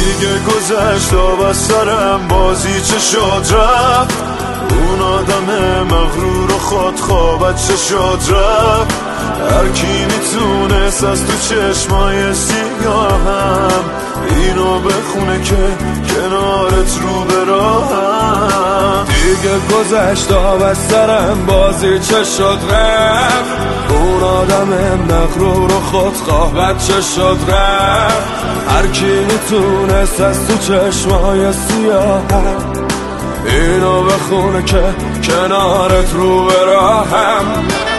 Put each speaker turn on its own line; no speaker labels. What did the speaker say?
دیگه گذشت و از سرم بازی چه شد رفت، اون آدم مغرور و خودخواه چه شد رفت. هر کی میتونست از تو چشمای سیاهم اینو بخونه که کنارت رو به راهم.
دیگه گذشت و از سرم بازی چه شد رفت، اون آدم مغرور و خودخواه چه شد رفت. هر کی میتونست از تو چشمای سیاهم اینو بخونه که کنارت رو به راهم.